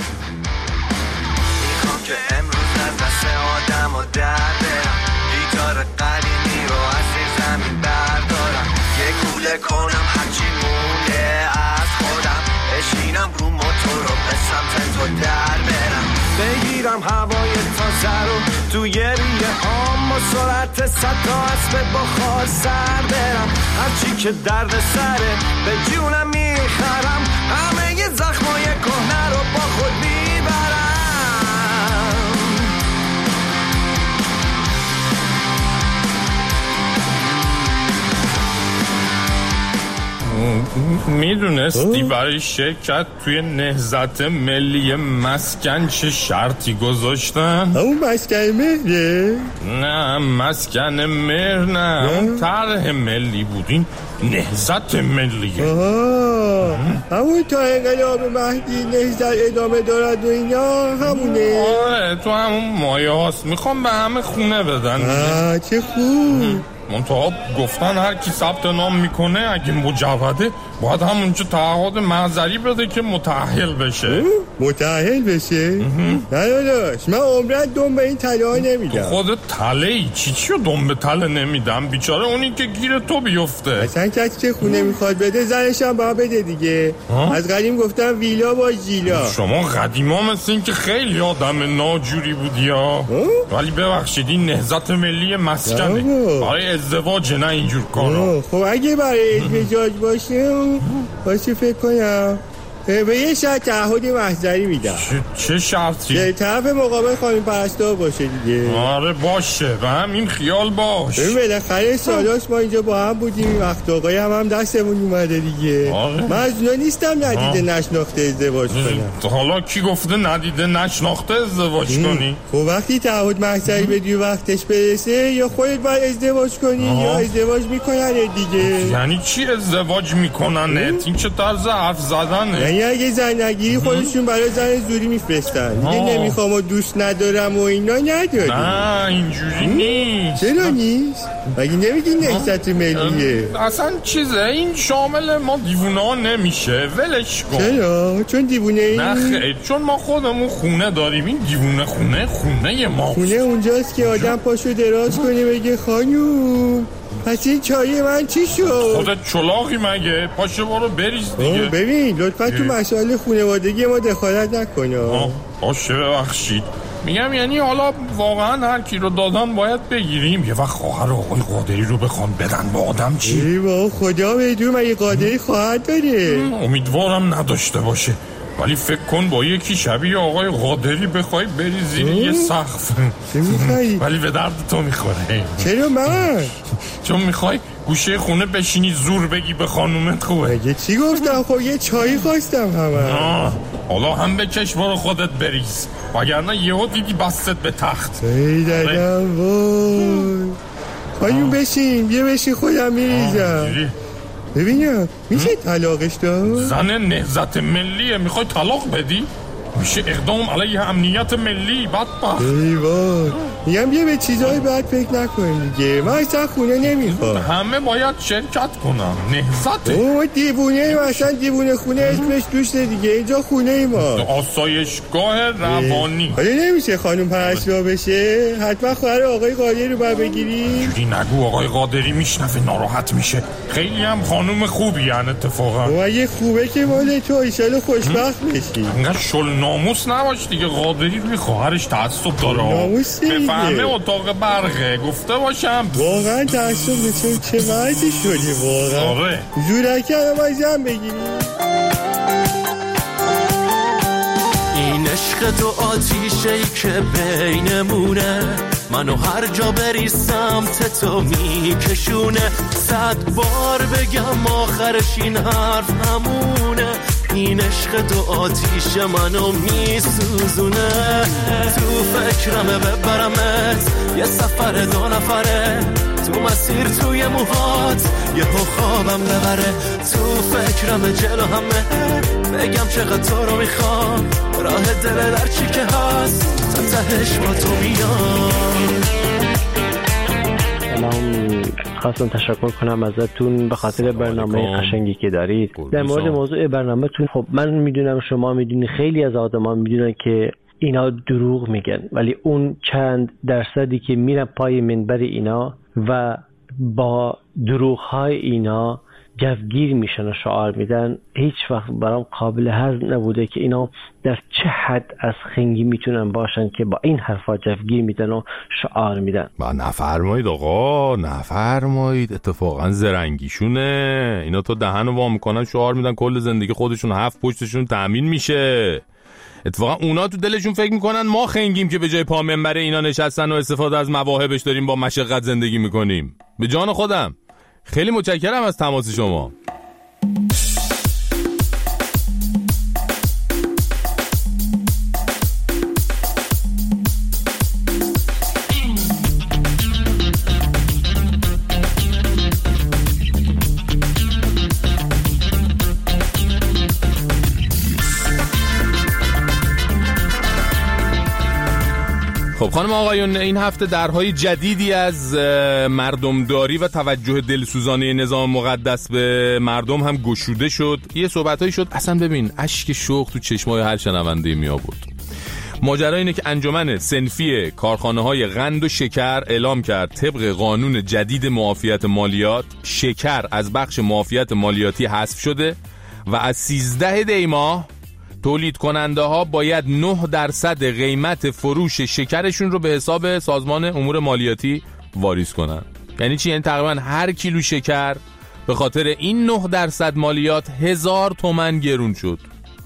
میخوام که امروز از دست آدم و در برم، گیتار قدیمی رو از زمین بردارم، یه کوله کنم هرچی مونه از خودم، بشینم رو موتور رو به سمت تو در برم، بگیرم هوای تازه رو توی ریه هام و سرعت صد تا اسب بخار سر برم، هرچی که درد سره به جونم میخرم، همه ی زخمای کهنه رو با خود میبرم. میدونستی برای شرکت توی نهضت ملی مسکن چه شرطی گذاشتن؟ اون مسکن مهره؟ نه مسکن مهر نه، اون طرح ملی بودین، نهضت ملیه. آها همون تا انقلاب مهدی نهضت ادامه دارد و اینا همونه؟ آره تو همون مایه هاست، میخوام به همه خونه بدن. آه چه خوب. منتها گفتن هر کی ثبت نام میکنه اگه مجوده باید همونجا تعهد محضری بده که متأهل بشه. متأهل بشه؟ نه داداش من عمرت دم به این تله ها نمیدم. تو خودت تله ای؟ چی چی رو دم به تله نمیدم؟ بیچاره اونی که گیر تو بیفته. اصلا کسی که خونه میخواد بده زنش هم باید بده دیگه. ها؟ از قدیم گفتم ویلا با جیلا. شما قدیما مثل این که خیلی آدم ناجوری بودی ها، ولی ببخشید این نهضت ملی مسکنه برای ازدواج، نه اینجور کارا. خب اگه برای ازدواج باشه باشه فکر کنم به یه شرط تعهد محضری میدم. چه شرطی؟ که طرف مقابل خانم پرستار باشه دیگه. آره باشه و همین خیال باش. ببین بالاخره سالاست ما اینجا با هم بودیم، این وقت آقای هم هم دستمون اومده دیگه. آره. من از اونا نیستم ندیده آه. نشناخته ازدواج کنم. حالا کی گفته ندیده نشناخته ازدواج کنی؟ خب وقتی تعهد محضری بدی وقتش برسه یا خودت باید ازدواج کنی آه. یا ازدواج میکنن دیگه. یعنی چی ازدواج میکنن؟ این چه طرز حرف زدنه؟ یعنی اگه زن نگیری خودشون برای زن زوری میفرستن، دیگه نمیخوام و دوست ندارم و اینا نداری. نه اینجوری نیست. چرا نیست؟ مگه نمیگی نهضت ملیه؟ اصلا چیزه این شامل ما دیوونه ها نمیشه، ولش کن. چرا؟ چون دیوونه ای؟ نه خیلی، چون ما خودمون خونه داریم، این دیوونه خونه خونه ما خونه اونجاست که آدم پاشو دراز کنه بگه خانوم پس این چای من چی شد؟ خودت چلاقی مگه؟ پاشو برو بریز دیگه. ببین لطفا تو مسائل خانوادگی ما دخالت نکنه. باشه ببخشید. میگم یعنی حالا واقعا هر کی رو دادن باید بگیریم. یه وقت خواهر آقای قادری رو بخوان بدن با آدم چی؟ ای با خدا بدون مگه قادری خواهر داره؟ امیدوارم نداشته باشه، ولی فکر کن با یکی شبیه آقای قادری بخوای بری زیر یه سقف. چه میخوایی؟ ولی به درد تو میخوره. چرا من؟ چون میخوای گوشه خونه بشینی زور بگی به خانومت خوبه. مگه چی گفتم؟ خب یه چایی خواستم همه. حالا هم بکش برو خودت بریز، وگرنه یهو دیدی بستت به تخت. ای دادم وای. خانوم بشین بیا بشین خودم میریزم. ببینم میشه طلاقش داد؟ زن نهضت ملیه میخوای طلاق بدی؟ میشه اقدام علیه امنیت ملی. بدبخت. ای وای، میگم یه به چیزای بعد فکر نکنیم دیگه. من اصلا خونه نمیخوام. همه باید شرکت کنن. نهضت. او دیوونه ایم، اصلا دیوونه خونه اسمش دوسته دیگه. اینجا خونه ای ما. آسایشگاه روانی. حالا نمیشه خانم پرستار بشه؟ حتما خواهر آقای قادری رو باید بگیریم. جوری نگو، آقای قادری میشنفه ناراحت میشه. خیلی هم خانم خوبی ان اتفاقا. او اگه خوبه که مال تو ایشالا خوشبخت بشی. انقدر شل ناموس نباش دیگه. قادری روی خواهرش تعصب داره. ناموس دیگه. بفهمه اتاق برقه. گفته باشم واقعا تعصب بچه چه مردی شدی واقعا. آره زورکی هم از هم بگیری. این عشق تو آتیشه‌ای که بینمونه، منو هر جا بری سمت تو میکشونه. صد بار بگم آخرش این حرف همونه. این عشق تو آتیش منو میسوزونه. تو فکرمه ببرمت یه سفر دو نفره، تو مسیر توی موهات یه خوابم ببره. تو فکرمه جلو همه بگم چقدر تو رو میخوام. راه دل در چی که هست تا تهش با تو بیام. سلام، خواستم تشکر کنم ازتون به خاطر برنامه قشنگی که دارید. در مورد موضوع برنامه‌تون، خب من میدونم شما میدونی خیلی از آدمان میدونن که اینا دروغ میگن، ولی اون چند درصدی که میرن پای منبر اینا و با دروغ‌های اینا جوگیر میشن و شعار میدن، هیچ وقت برام قابل هضم نبوده که اینا در چه حد از خنگی میتونن باشن که با این حرفا جوگیر میدن و شعار میدن. با نفرمایید آقا، نفرمایید. اتفاقا زرنگیشونه. اینا تو دهن وا میکنن شعار میدن، کل زندگی خودشون هفت پشتشون تأمین میشه. اتفاقا اونا تو دلشون فکر میکنن ما خنگیم که به جای پا منبر اینا نشستن و استفاده از مواهبش داریم با مشقت زندگی میکنیم. به جان خودم خیلی متشکرم از تماس شما. خب خانم آقایون، این هفته درهای جدیدی از مردمداری و توجه دلسوزانه نظام مقدس به مردم هم گشوده شد. یه صحبتایی شد اصلا ببین اشک شوق تو چشمای هر شنونده می آورد. ماجرا اینه که انجمن صنفی کارخانه‌های قند و شکر اعلام کرد طبق قانون جدید معافیت مالیات، شکر از بخش معافیت مالیاتی حذف شده و از سیزده دی ماه تولید کننده ها باید نه درصد قیمت فروش شکرشون رو به حساب سازمان امور مالیاتی واریز کنن. یعنی چی؟ یعنی تقریبا هر کیلو شکر به خاطر این نه درصد مالیات هزار تومن گرون شد.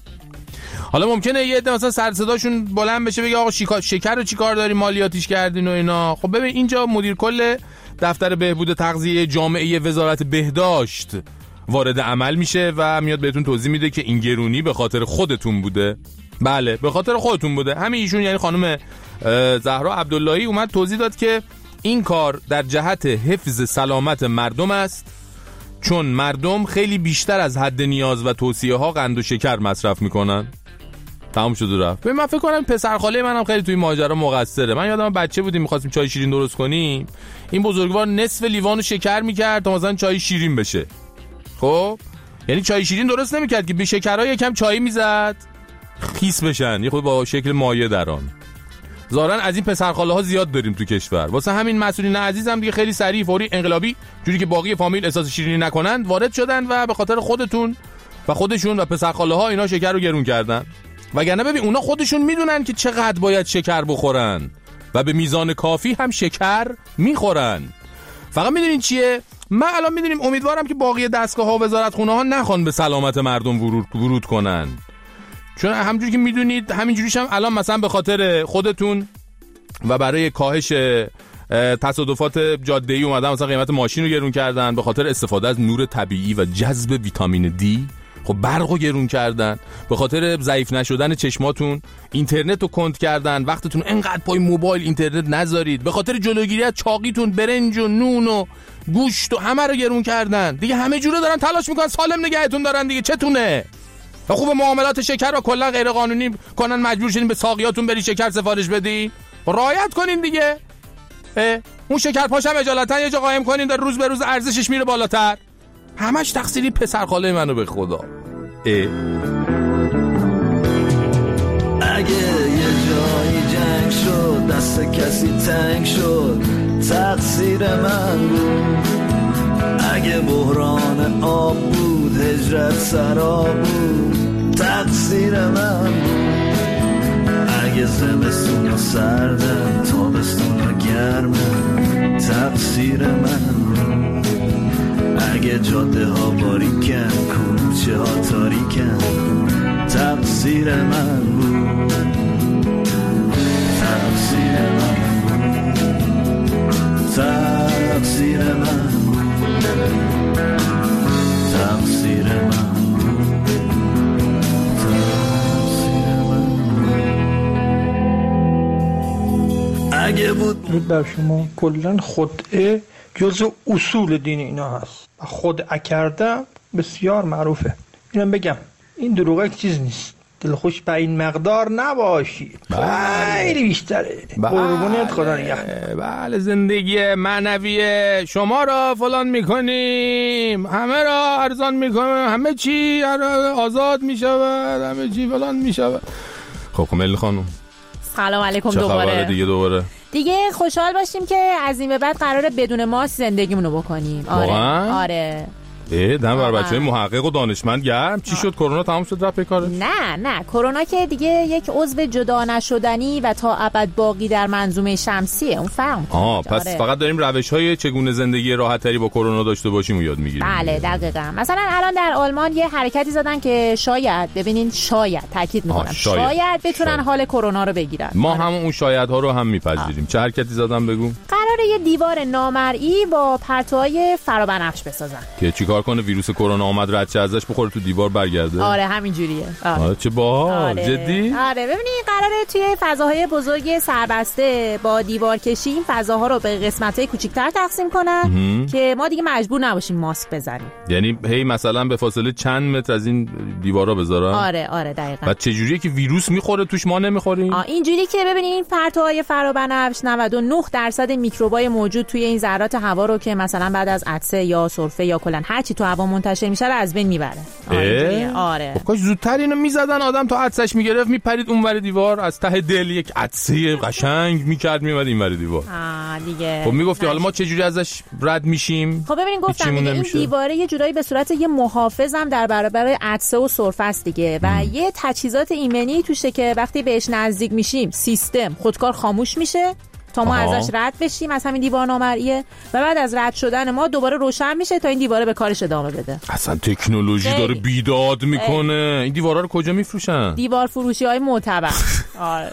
حالا ممکنه یه عده مثلا سر صداشون بلند بشه بگه آقا شکر رو چیکار داری مالیاتیش کردین و اینا. خب ببین اینجا مدیر کل دفتر بهبود تغذیه جامعه وزارت بهداشت وارد عمل میشه و میاد بهتون توضیح میده که این گرونی به خاطر خودتون بوده. بله به خاطر خودتون بوده. همین ایشون یعنی خانم زهرا عبداللهی اومد توضیح داد که این کار در جهت حفظ سلامت مردم است، چون مردم خیلی بیشتر از حد نیاز و توصیه ها قند و شکر مصرف میکنن. تمام شد و رفت. من فکر کنم پسرخاله منم خیلی توی ماجرا مقصره. من یادم بچه بودیم می‌خواستیم چای شیرین درست کنیم، این بزرگوار نصف لیوانو شکر می‌کرد تا مثلا چای شیرین بشه. خب یعنی چای شیرین درست نمی‌کرد که به شکرها یکم چای می‌زد خیس بشن، یه خود با شکل مایع در آن. ظاهرا از این پسرخاله ها زیاد داریم تو کشور. واسه همین مسئولین عزیزم دیگه خیلی سریع فوری انقلابی جوری که باقی فامیل احساس شیرینی نکنن وارد شدن و به خاطر خودتون و خودشون و پسرخاله ها اینا شکر رو گرون کردن. وگرنه ببین اونا خودشون میدونن که چقدر باید شکر بخورن و به میزان کافی هم شکر میخورن. فقط میدونین چیه؟ من الان میدونیم امیدوارم که باقی دستگاه ها و وزارتخونه ها نخوان به سلامت مردم ورود ورود کنن، چون همونجوری که میدونید همینجوریش هم الان مثلا به خاطر خودتون و برای کاهش تصادفات جاده‌ای اومدن مثلا قیمت ماشین رو گرون کردن، به خاطر استفاده از نور طبیعی و جذب ویتامین دی خب برقو گرون کردن، به خاطر ضعیف نشدن چشماتون اینترنت رو کند کردن، وقتتون انقدر پای موبایل اینترنت نذارید، به خاطر جلوگیری از چاقیتون برنج و نون و گوشت و همه رو گرون کردن. دیگه همه جوره دارن تلاش میکنن سالم نگهتون دارن دیگه، چتونه؟ خوب معاملات شکر رو کلا غیر قانونی کنن، مجبور شدین به ساقیاتون بری شکر سفارش بدی. رعایت کنین دیگه. اون شکر پاشم اجالتا یه جا قایم کنین، در روز به روز ارزشش میره بالاتر. همش تقصیری پسر خاله منو به خدا. اه. اگه یه جایی جنگ شد دست کسی تنگ شد تقصیر من بود. اگه بحران آب بود هجرت سراب بود تقصیر من بود. اگه زمستون سردم تابستون گرمم تقصیر من بود. اگه جاده ها باریکن کوچه ها تاریکن تقصیر من بود. تقصیر من بود. تقصیر من بود. تقصیر من بود. تقصیر من بود. اگه بود درود بر شما. کلن خدعه جزء اصول دین اینا هست. خدعه کردم بسیار معروفه. اینم بگم این دروغه چیز نیست. دلخوش به این مقدار نباشی، خیلی بیشتره. قربونیت خدا نگهدار. بله زندگی معنوی شما را فلان میکنیم، همه را ارزان میکنیم، همه چی آزاد میشود، همه چی فلان میشود. خب کمیل خانم سلام علیکم. چه دوباره خبره دیگه دوباره دیگه خوشحال باشیم که از این به بعد قراره بدون ماسک زندگیمونو بکنیم. آره واقعا؟ آره اه دم بر بچهای محقق و دانشمند گرم. چی شد کرونا تمام شد رفت کارش؟ نه نه کرونا که دیگه یک عضو جدا نشدنی و تا ابد باقی در منظومه شمسیه. اون فرق می‌کنه. آه پس آره. فقط داریم روش‌های چگونه زندگی راحت‌تری با کرونا داشته باشیم و یاد می‌گیریم. بله دقیقاً. مثلا الان در آلمان یه حرکتی زدن که شاید ببینین شاید تاکید می‌کنم شاید. شاید بتونن شاید. حال کرونا رو بگیرن. ما آره. هم اون شایدها رو هم می‌پذیریم. چه حرکتی زدن بگو؟ قراره یه دیوار نامرئی با پرتوهای فرابنفش بسازن. که چیکار کنه ویروس کرونا اومد رد شه ازش بخوره تو دیوار برگرده؟ آره همین جوریه. آره. آره چه باحال. آره. جدی؟ آره ببینید قراره توی فضاهای بزرگ سربسته با دیوار کشی این فضاها رو به قسمت‌های کوچیک‌تر تقسیم کنن مهم. که ما دیگه مجبور نباشیم ماسک بزنیم. یعنی هی مثلا به فاصله چند متر از این دیوارا بذارن؟ آره آره دقیقاً. بعد چه جوریه که ویروس میخوره توش ما نمیخوریم؟ آ اینجوری که ببینید این پرتوهای فرابنفش نود و نه درصد میکروبای موجود توی این ذرات هوا رو که مثلا بعد از عطسه یا سرفه یا کلا هر چی تو هوا منتشر میشه رو از بین میبره. آره آره. کاش زودتر اینو میزدن آدم تا عطسش میگرفت میپرید اونور دیوار از ته دل یک عطسه قشنگ میکرد میومد اینور دیوار. آ دیگه. خب میگفتی حالا ما چه جوری ازش رد میشیم؟ خب ببینین گفتم دیگه این دیواره یه جورایی به صورت یه محافظ هم در برابر عطسه و سرفه است دیگه و م. یه تجهیزات ایمنی توشه که وقتی بهش نزدیک میشیم سیستم خودکار خاموش میشه تا ما آها. ازش رد بشیم از همین دیوار نامرئیه و بعد از رد شدن ما دوباره روشن میشه تا این دیواره به کارش ادامه بده. اصلا تکنولوژی ای. داره بیداد میکنه. ای. این دیوارا رو کجا میفروشن؟ دیوار فروشی های معتبر. آره.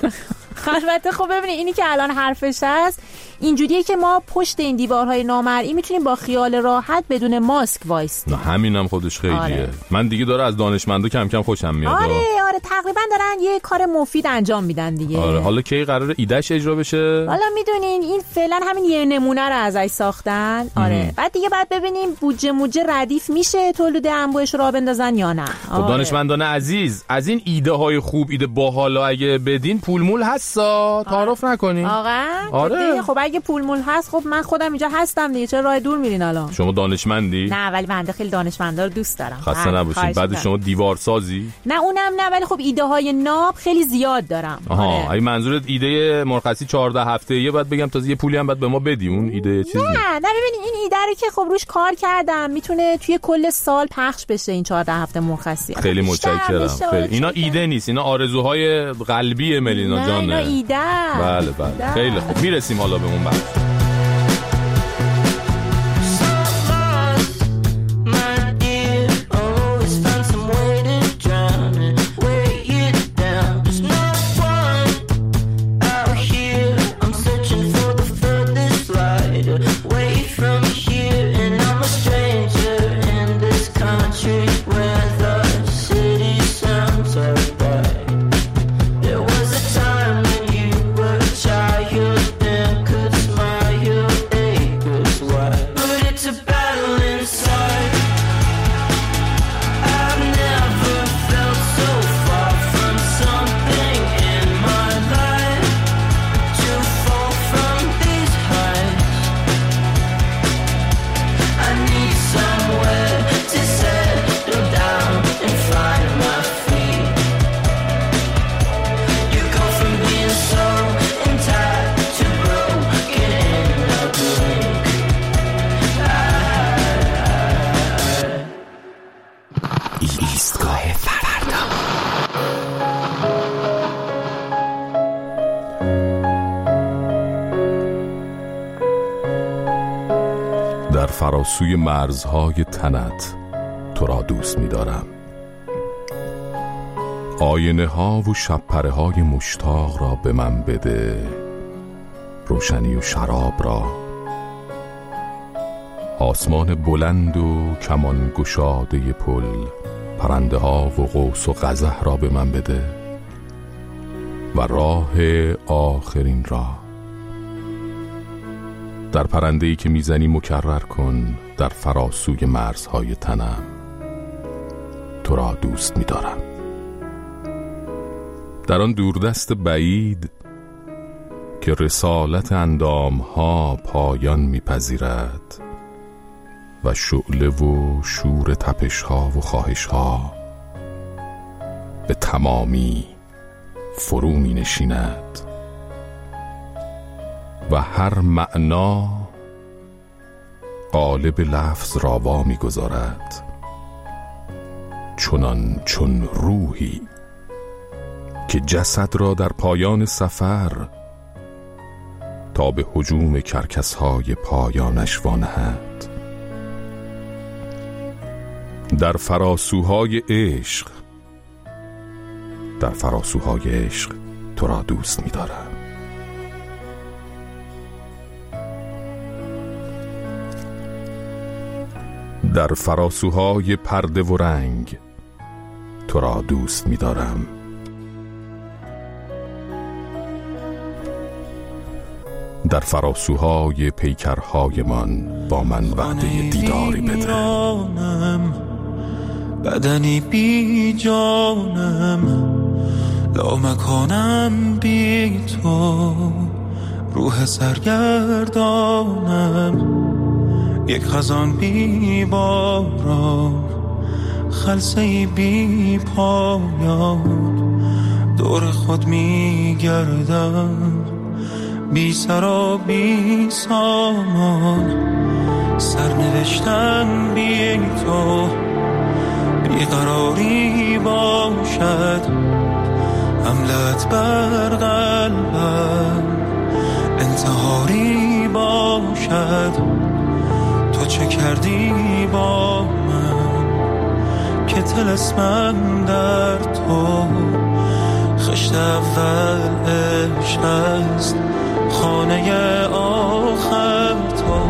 البته خب ببینید اینی که الان حرفش هست اینجوریه که ما پشت این دیوارهای نامرئی میتونیم با خیال راحت بدون ماسک وایسیم. نه همینم خودش خیلیه. آره. من دیگه داره از دانشمندا کم کم خوشم میاد. آره آره تقریبا دارن یه کار مفید انجام میدن دیگه. آره حالا کی قراره ایدهش اجرا بشه؟ حالا میدونین این فعلا همین یه نمونه رو ازش ساختن. آره ام. بعد دیگه بعد ببینیم بودجه موجه ردیف میشه تولید انبوهش رو راه بندازن یا نه. آره. دانشمندان عزیز از این ایده های خوب ایده باحالا اگه بدین پول مول هستا تعارف نکنین. واقعا؟ آره. خب اگه پول مول هست خب من خودم اینجا هستم دیگه چرا راه دور میرین الان؟ شما دانشمندی؟ نه ولی بنده خیلی دانشمندا رو دوست دارم. خسته نباشید. بعد شما دیوار سازی؟ نه اونم نه ولی خب ایده های ناب خیلی زیاد دارم. آها آره. ای منظورت ایده مرخصی چهارده هفته‌ایه بعد بگم تازه یه پولی هم بعد به ما بدی اون ایده چیزی؟ نه نه ببینید این ایده رو که خب روش کار کردم میتونه توی کل سال پخش بشه این چهارده هفته مرخصی. خیلی متشکرم. خیلی اینا ایده نیست اینا آرزوهای قلبی ملینا جان. نه اینا ایده. بله بله خیلی خوب میرسیم حالا به اون بحث. Smile. ایستگاه فردا. در فراسوی مرزهای تنت تو را دوست می دارم. آینه ها و شب پره های مشتاق را به من بده، روشنی و شراب را، آسمان بلند و کمان گشاده پل، پرنده ها و قوس و قزح را به من بده و راه آخرین را. در پرنده‌ای که میزنی مکرر کن در فراسوی مرزهای تنم تو را دوست می‌دارم. در آن دوردست بعید که رسالت اندام‌ها پایان می‌پذیرد و شعله و شور تپش‌ها و خواهش‌ها به تمامی فرو می‌نشیند و هر معنا قالب لفظ را وا می‌گذارد، چنان چون روحی که جسد را در پایان سفر تا به هجوم کرکس‌های پایانش وانهد. در فراسوهای عشق در فراسوهای عشق تو را دوست می‌دارم. در فراسوهای پرده و رنگ تو را دوست می‌دارم. در فراسوهای پیکرهای من با من وعده دیداری بده. بدنی بی جانم، لامکانم بی تو، روح سرگردانم، یک خزان بی باران، خلسه‌ای بی پایان، دور خود می گردم، بی سر و بی سامان، سرنوشتم بی تو، بیقراری باشد، حملت بر قلبم، انتحاری باشد، تو چه کردی با من که طلسمم در تو، خشت اول عشق است، خانه آخر تو.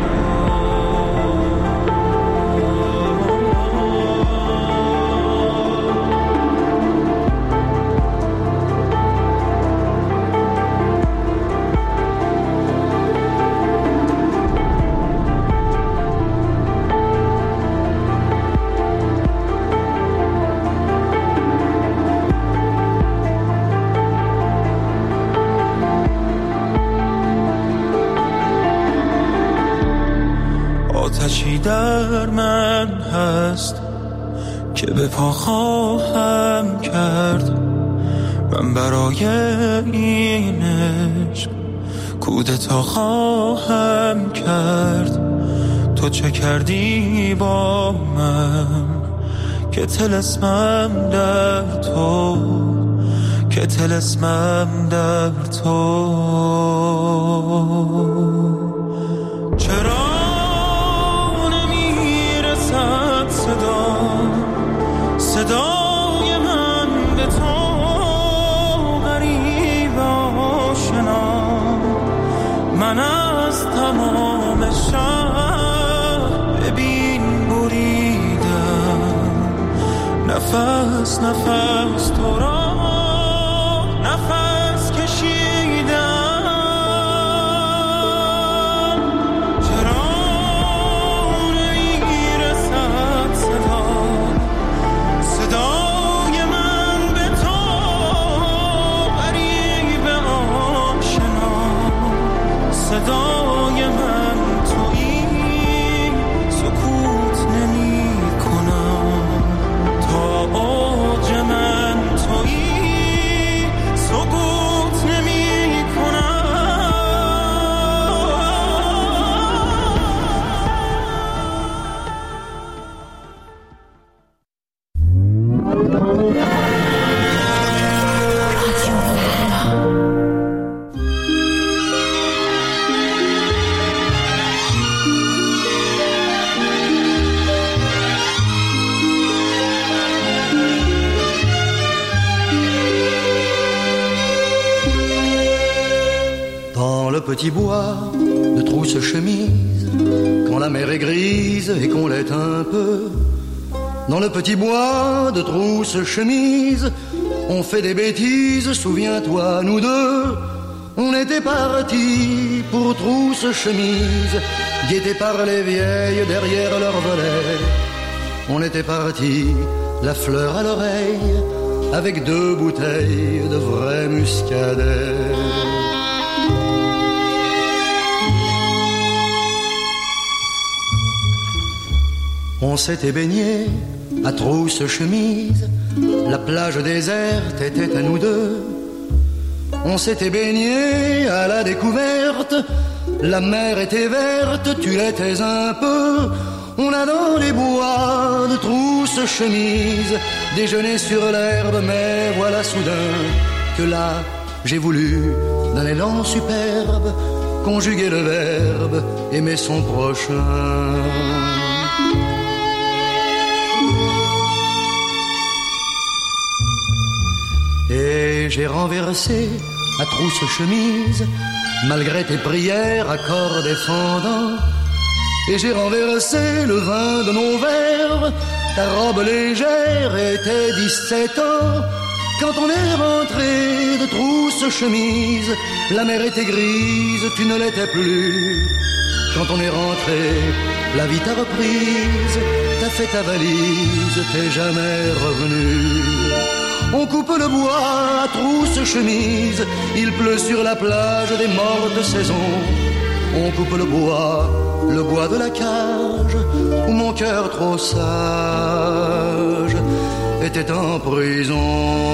آتشی در من هست که به پا خواهم کرد، من برای این عشق کودتا خواهم کرد. تو چه کردی با من که طلسمم در تو، که طلسمم در تو. چرا صدا صدای من به تو غریب آشنا، من از تمام شهر ببین بریدم، نفس نفس تو را نفس کشیدم. صدای من تویی، سکوت نمی کنم، تا اوج من تویی، سکوت نمی petit bois de trousse-chemise, quand la mer est grise et qu'on l'est un peu. Dans le petit bois de trousse-chemise, on fait des bêtises, souviens-toi, nous deux. On était partis pour trousse-chemise, guettés par les vieilles derrière leur volet. On était partis, la fleur à l'oreille, avec deux bouteilles de vrai muscadet. On s'était baigné à trousse-chemise, la plage déserte était à nous deux. On s'était baigné à la découverte, la mer était verte, tu l'étais un peu. On a dans les bois de trousse-chemise déjeuné sur l'herbe, mais voilà soudain que là, j'ai voulu, d'un élan superbe, conjuguer le verbe, aimer son prochain. Et j'ai renversé à trousse-chemise, malgré tes prières à corps défendant. Et j'ai renversé le vin de nos verres, ta robe légère était dix-sept ans. Quand on est rentré de trousse-chemise, la mer était grise, tu ne l'étais plus. Quand on est rentré, la vie t'a reprise, t'as fait ta valise, t'es jamais revenu. On coupe le bois à trousse-chemise, il pleut sur la plage des mortes saisons. On coupe le bois, le bois de la cage, où mon cœur trop sage était en prison.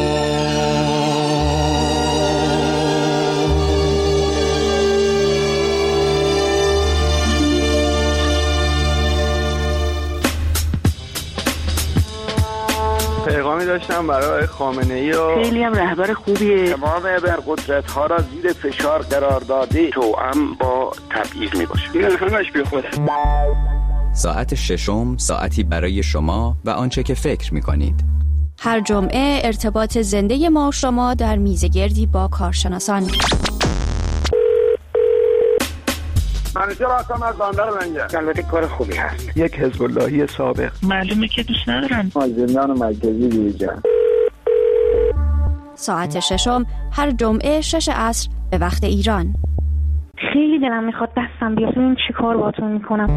پیغامی داشتم برای خامنه ای و خیلی هم رهبر خوبیه. تمام ابرقدرت ها را زیر فشار قرار داده، توأم با تبعیض می باشه. این همش بی خوده. ساعت ششم، ساعتی برای شما و آنچه که فکر می کنید. هر جمعه ارتباط زنده ما و شما در میزگردی با کارشناسان. منیجر هستم از بندر منجر. البته کار خوبی هست. یک حزب اللهی سابق. معلومه که دوست ندارن. از زندان مرکزی بیرون. ساعت ششم هر جمعه شش عصر به وقت ایران. خیلی دلم میخواد دستم بیاد ببین چی کار باهاتون میکنم.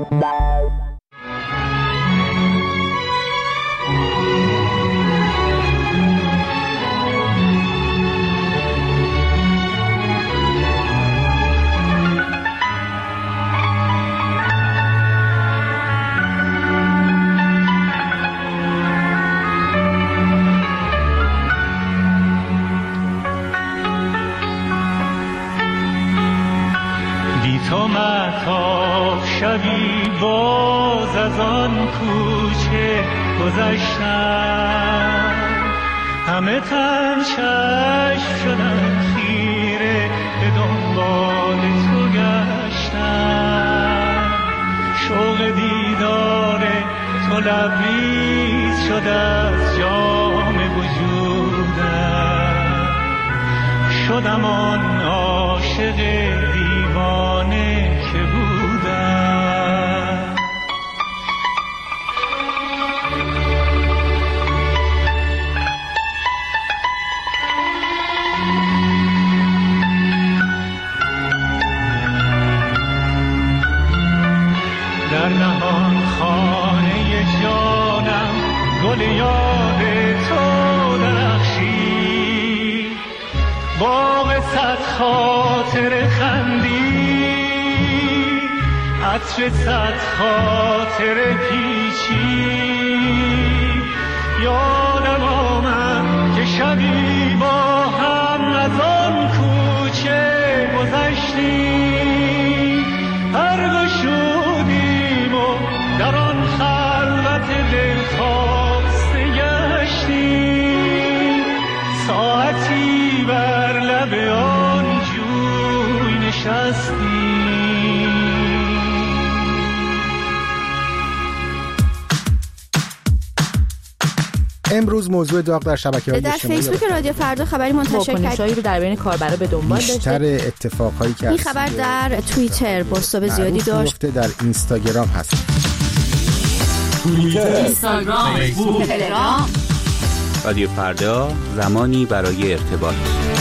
تو مهتاب شبی باز از آن کوچه گذشتم، همه تن چشم شدن خیره به دنبال تو گشتم. شوق دیدار تو لبریز شده از جام وجودم، شدم آن عاشق دیوانه که بودم. در نهان خانه جانم گل یاد تو درخشی، باغ صد خاطر خندی، عطر صد خاطر پیچی. یادم آمد که شبی با هم از آن کوچه گذشتیم، هر گشودیم و در آن خلوت دلخواسته گشتیم. ساعتی بر لب آن جوی نشستیم. امروز موضوع داغ در شبکه‌های اجتماعی در فیسبوک رادیو فردا خبری منتشر کرد واکنش‌هایی رو در بین کاربرا به دنبال داشته. بیشتر اتفاقایی که این خبر در توییتر بازتاب زیادی داشت. در اینستاگرام هست. توییتر، اینستاگرام، فیسبوک، تلگرام. رادیو فردا، زمانی برای ارتباط.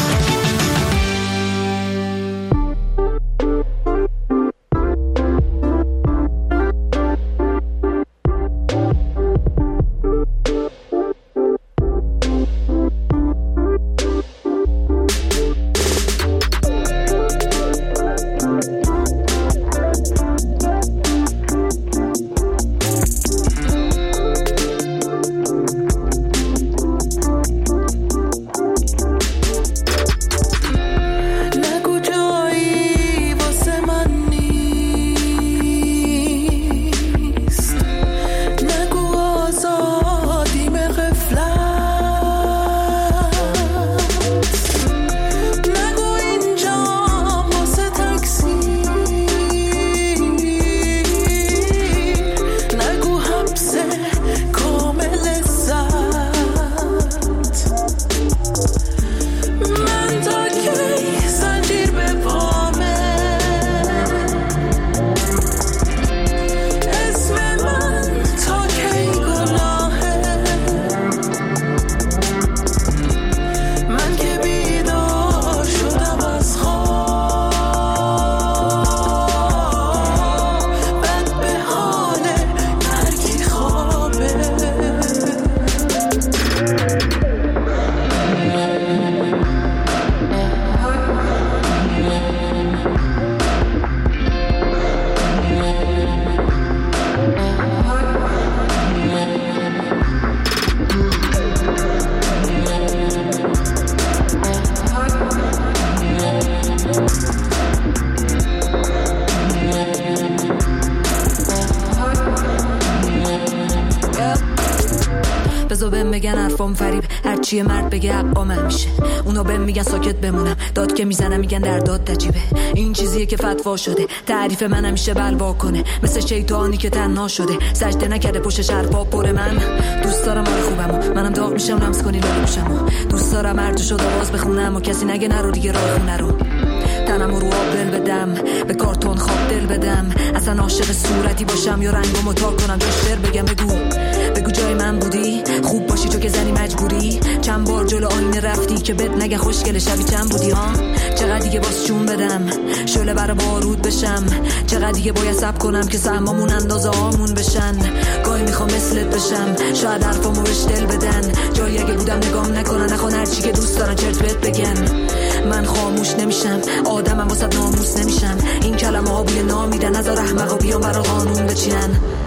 چیه مرد بگه حقامم میشه، اونا بهم میگن ساکت بمونم، داد که میزنم میگن در داد تجیبه. این چیزیه که فتوا شده، تعریف من همیشه بلوا کنه، مثل شیطانی که تنها شده، سجده نکرده پشت حرفا پر من. دوست دارم آره خوبم، منم داغ میشم لمس کنی لاله میشم، دوست دارم هر جو شد آواز بخونم و کسی نگه نرو دیگه راه خونه رو. تنم رو آب دل بدم، به کارتون خواب دل بدم، اصلا عاشق صورتی باشم یا رنگمو تا کنم جشتر بگم. بگو بگو جای من بودی، خوب باشی چون که زنی مجبوری، چند بار جلو آینه رفتی که بد نگه خوشگل شبی چند بودی ها. چقدر دیگه باز چون بدم شعله برا بارود بشم، چقدر دیگه باید صبر کنم که سهمامون اندازه هامون بشن. گاهی میخوام مثلت بشم، شاید حرفامو بهش دل بدن، جایی اگه بودم نگام نکنن، نخوان هر چی که دوست دارن چرت بهت بگن. من خاموش نمیشم، آدمم واسه ناموس نمیشم، این کلمه ها بوی نامیدن، نذار احمقا بیان برا قانون بچینن.